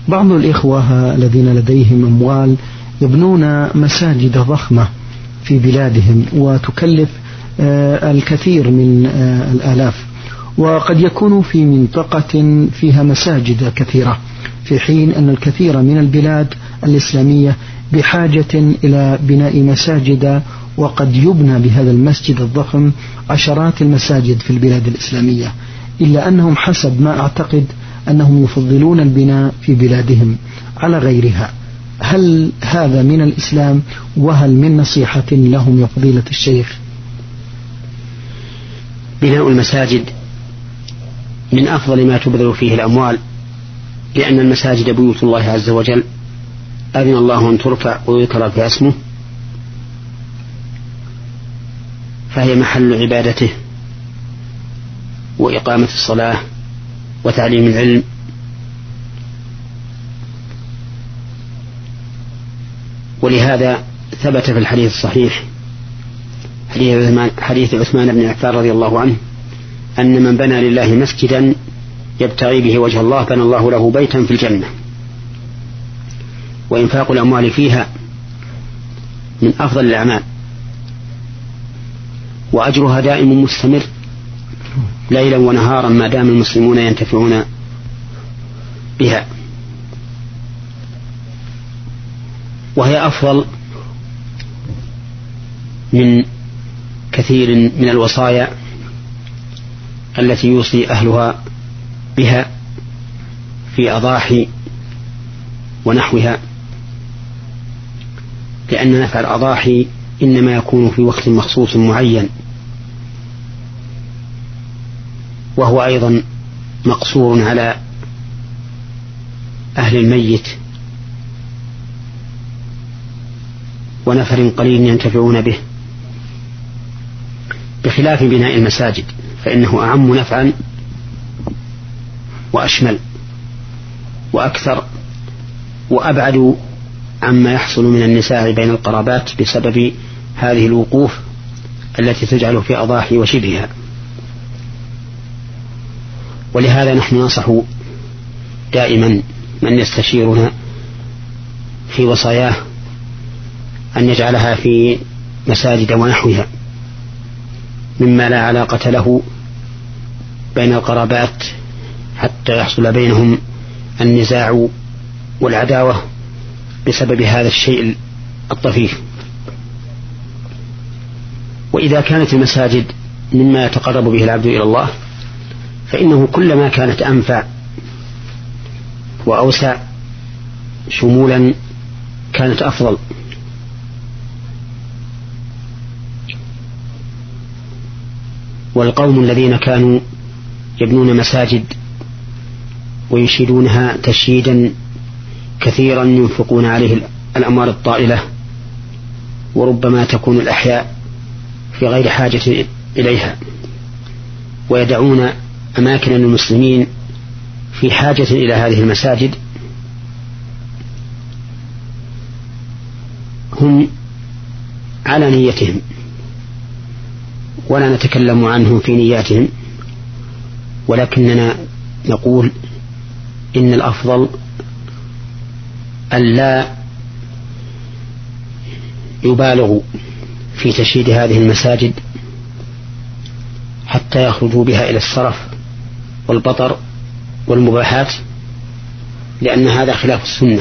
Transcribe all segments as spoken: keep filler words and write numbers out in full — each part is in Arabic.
بعض الإخوة الذين لديهم أموال يبنون مساجد ضخمة في بلادهم وتكلف الكثير من الآلاف، وقد يكون في منطقة فيها مساجد كثيرة، في حين أن الكثير من البلاد الإسلامية بحاجة إلى بناء مساجد، وقد يبنى بهذا المسجد الضخم عشرات المساجد في البلاد الإسلامية، إلا أنهم حسب ما أعتقد أنهم يفضلون البناء في بلادهم على غيرها. هل هذا من الإسلام؟ وهل من نصيحة لهم يا فضيلة الشيخ؟ بناء المساجد من أفضل ما تبذل فيه الأموال، لأن المساجد بيوت الله عز وجل، أذن الله أن ترفع ويذكر فيها اسمه، فهي محل عبادته وإقامة الصلاة وتعليم العلم. ولهذا ثبت في الحديث الصحيح حديث عثمان بن عفان رضي الله عنه أن من بنى لله مسجدا يبتغي به وجه الله بنى الله له بيتا في الجنة. وإنفاق الأموال فيها من أفضل الأعمال، وأجرها دائم مستمر ليلا ونهارا ما دام المسلمون ينتفعون بها، وهي أفضل من كثير من الوصايا التي يوصي أهلها بها في أضاحي ونحوها، لأن نفع الأضاحي إنما يكون في وقت مخصوص معين، وهو أيضا مقصور على أهل الميت ونفر قليل ينتفعون به، بخلاف بناء المساجد فإنه أعم نفعا وأشمل وأكثر وأبعد عما يحصل من النزاع بين القرابات بسبب هذه الوقوف التي تجعل في أضاحي وشبهها. ولهذا نحن ننصح دائما من يستشيرنا في وصاياه أن يجعلها في مساجد ونحوها مما لا علاقة له بين القرابات حتى يحصل بينهم النزاع والعداوة بسبب هذا الشيء الطفيف. وإذا كانت المساجد مما يتقرب به العبد إلى الله فإنه كلما كانت أنفع وأوسع شمولا كانت أفضل. والقوم الذين كانوا يبنون مساجد ويشيدونها تشييدا كثيرا ينفقون عليه الأموال الطائلة، وربما تكون الأحياء في غير حاجة إليها، ويدعون أماكن المسلمين في حاجة إلى هذه المساجد، هم على نيتهم ولا نتكلم عنهم في نياتهم، ولكننا نقول إن الأفضل أن لا يبالغوا في تشييد هذه المساجد حتى يخرجوا بها إلى السرف والبطر والمباحات، لأن هذا خلاف السنة.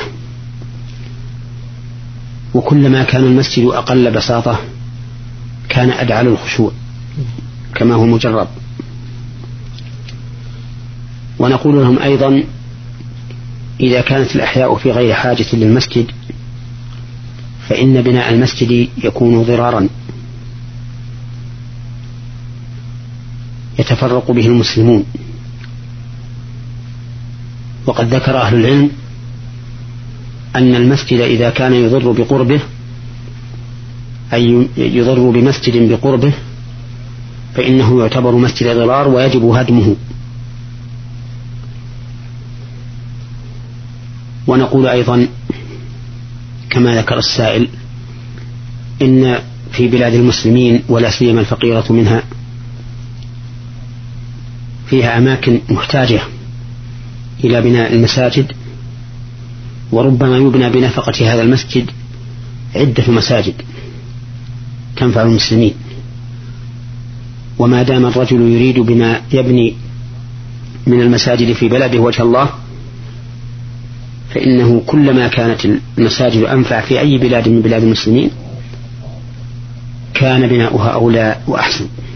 وكلما كان المسجد أقل بساطة كان أدعى للخشوع كما هو مجرب. ونقول لهم أيضا إذا كانت الأحياء في غير حاجة للمسجد فإن بناء المسجد يكون ضرارا يتفرق به المسلمون. وقد ذكر أهل العلم أن المسجد إذا كان يضر بقربه أي يضر بمسجد بقربه فإنه يعتبر مسجد ضرار ويجب هدمه. ونقول أيضا كما ذكر السائل إن في بلاد المسلمين ولا سيما الفقيرة منها فيها أماكن محتاجة إلى بناء المساجد، وربما يبنى بنفقة هذا المسجد عدة مساجد تنفع المسلمين. وما دام الرجل يريد بما يبني من المساجد في بلده وجه الله فإنه كلما كانت المساجد أنفع في أي بلاد من بلاد المسلمين كان بناؤها أولى وأحسن.